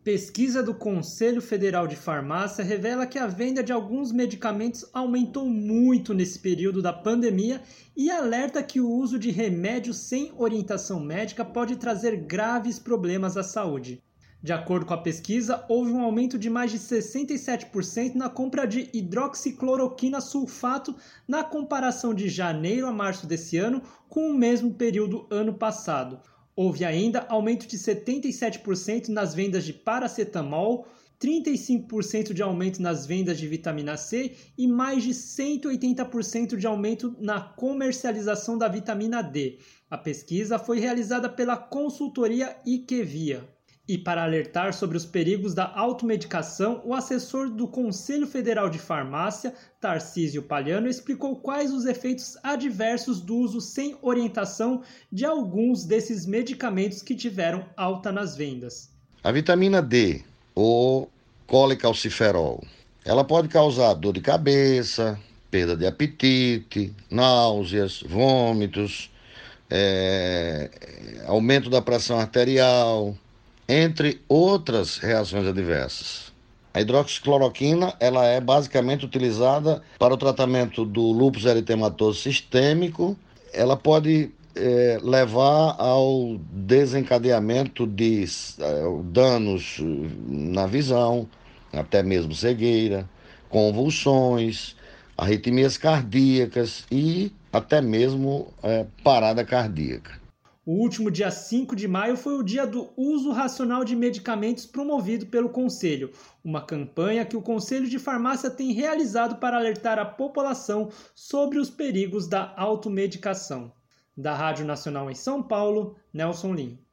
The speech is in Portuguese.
Pesquisa do Conselho Federal de Farmácia revela que a venda de alguns medicamentos aumentou muito nesse período da pandemia e alerta que o uso de remédios sem orientação médica pode trazer graves problemas à saúde. De acordo com a pesquisa, houve um aumento de mais de 67% na compra de hidroxicloroquina sulfato na comparação de janeiro a março desse ano com o mesmo período ano passado. Houve ainda aumento de 77% nas vendas de paracetamol, 35% de aumento nas vendas de vitamina C e mais de 180% de aumento na comercialização da vitamina D. A pesquisa foi realizada pela consultoria IQVIA. E para alertar sobre os perigos da automedicação, o assessor do Conselho Federal de Farmácia, Tarcísio Palhano, explicou quais os efeitos adversos do uso sem orientação de alguns desses medicamentos que tiveram alta nas vendas. A vitamina D, ou colecalciferol, ela pode causar dor de cabeça, perda de apetite, náuseas, vômitos, aumento da pressão arterial, entre outras reações adversas. A hidroxicloroquina ela é basicamente utilizada para o tratamento do lúpus eritematoso sistêmico. Ela pode levar ao desencadeamento de danos na visão, até mesmo cegueira, convulsões, arritmias cardíacas e até mesmo parada cardíaca. O último dia 5 de maio foi o dia do uso racional de medicamentos promovido pelo Conselho, uma campanha que o Conselho de Farmácia tem realizado para alertar a população sobre os perigos da automedicação. Da Rádio Nacional em São Paulo, Nelson Lim.